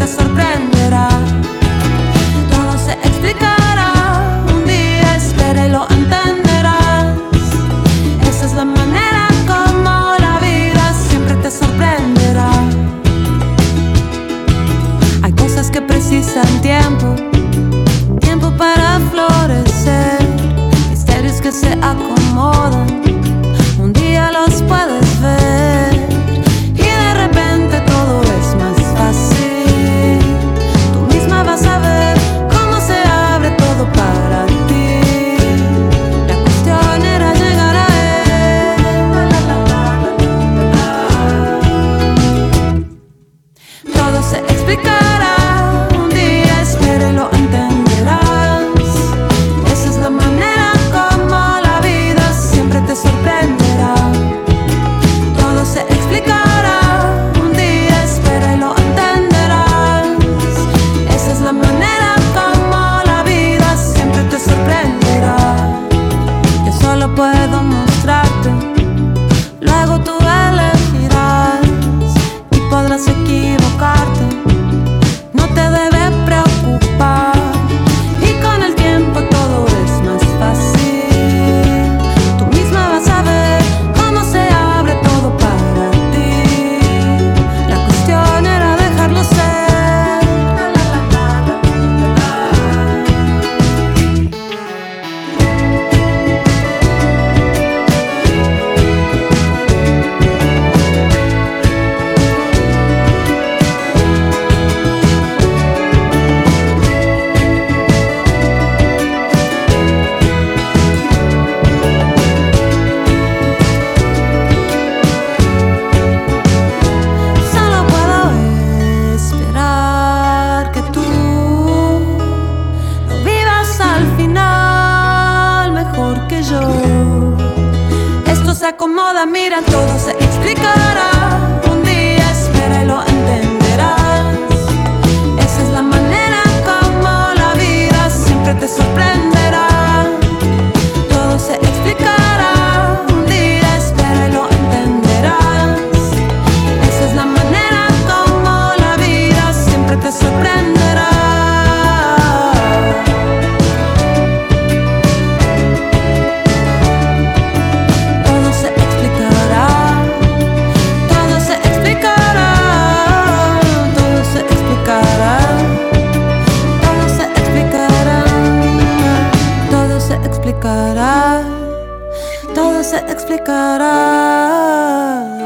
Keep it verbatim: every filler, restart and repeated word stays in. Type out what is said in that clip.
sorprenderá. Todo se explicará, un día espera y lo entenderás. Esa es la manera como la vida siempre te sorprenderá. Hay cosas que precisan tiempo, tiempo para florecer, misterios que se acomodan, un día los puedes ver y de repente todo es más fácil. Tú misma vas a ver cómo se abre todo para ti. La cuestión era llegar a él. Todo se explicará, un día espera y lo entenderás. Esa es la manera como la vida siempre te sorprenderá. Todo se explicará, un día espera y lo entenderás. Esa es la manera como la vida siempre te sorprenderá. Yo solo puedo mostrarte, luego tú elegirás y podrás equivocarte. No te debe preocupar y con el tiempo todo es más fácil. Tú misma vas a ver cómo se abre todo para ti. La cuestión era dejarlo ser. Solo puedo esperar que tú lo vivas al final mejor que yo. Esto se acomoda, mira, todo se explicará. Un día espera y lo entenderás. Esa es la manera como la vida siempre te sorprenderá. Todo se explicará, un día espera y lo entenderás. Esa es la manera como la vida siempre te sorprenderá. Todo se explicará, todo se explicará, todo se explicará, todo se explicará, todo se explicará, todo se explicará.